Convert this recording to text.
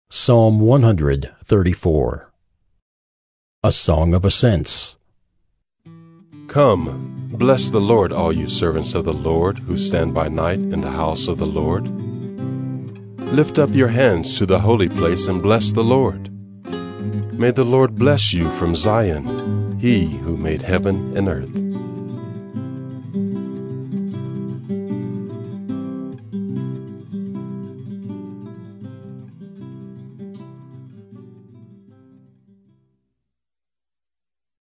Psalm 134. A Song of Ascents. Come, bless the Lord, all you servants of the Lord, who stand by night in the house of the Lord. Lift up your hands to the holy place and bless the Lord. May the Lord bless you from Zion, he who made heaven and earth.